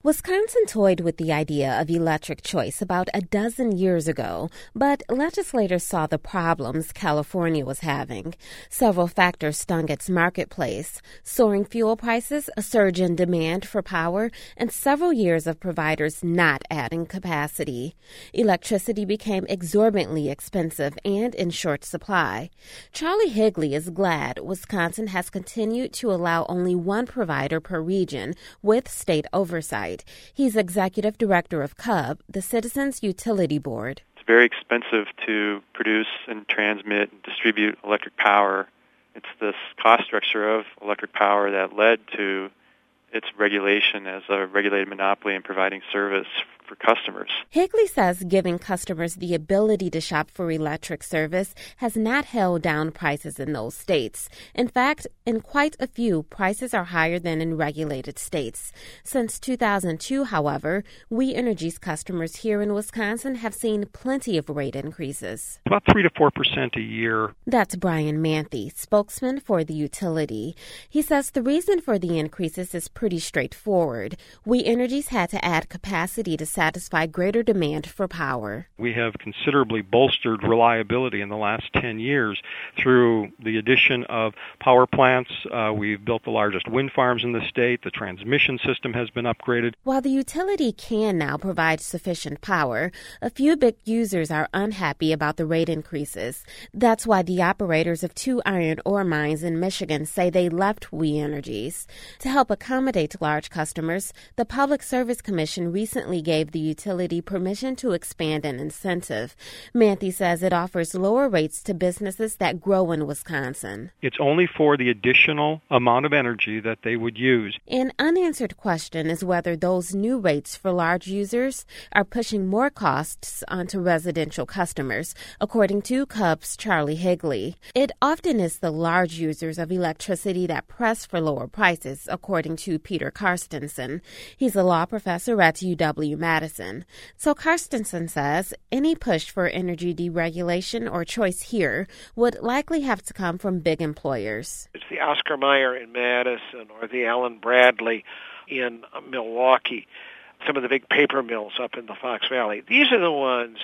Wisconsin toyed with the idea of electric choice about a dozen years ago, but legislators saw the problems California was having. Several factors stung its marketplace: soaring fuel prices, a surge in demand for power, and several years of providers not adding capacity. Electricity became exorbitantly expensive and in short supply. Charlie Higley is glad Wisconsin has continued to allow only one provider per region with state oversight. He's executive director of CUB, the Citizens Utility Board. It's very expensive to produce and transmit and distribute electric power. It's this cost structure of electric power that led to its regulation as a regulated monopoly in providing service for customers. Higley says giving customers the ability to shop for electric service has not held down prices in those states. In fact, in quite a few, prices are higher than in regulated states. Since 2002, however, We Energy's customers here in Wisconsin have seen plenty of rate increases. About 3 to 4% a year. That's Brian Manthe, spokesman for the utility. He says the reason for the increases is pretty straightforward. We Energy's had to add capacity to satisfy greater demand for power. We have considerably bolstered reliability in the last 10 years through the addition of power plants. We've built the largest wind farms in the state. The transmission system has been upgraded. While the utility can now provide sufficient power, a few big users are unhappy about the rate increases. That's why the operators of 2 iron ore mines in Michigan say they left We Energies. To help accommodate large customers, the Public Service Commission recently gave the utility permission to expand an incentive. Manthe says it offers lower rates to businesses that grow in Wisconsin. It's only for the additional amount of energy that they would use. An unanswered question is whether those new rates for large users are pushing more costs onto residential customers, according to CUB's Charlie Higley. It often is the large users of electricity that press for lower prices, according to Peter Karstensen. He's a law professor at UW-Madison. So Karstensen says any push for energy deregulation or choice here would likely have to come from big employers. It's the Oscar Mayer in Madison or the Allen Bradley in Milwaukee, some of the big paper mills up in the Fox Valley. These are the ones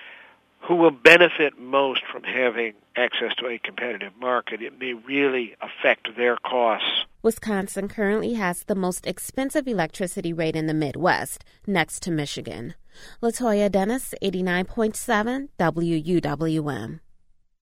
who will benefit most from having access to a competitive market. It may really affect their costs. Wisconsin currently has the most expensive electricity rate in the Midwest, next to Michigan. Latoya Dennis, 89.7 WUWM.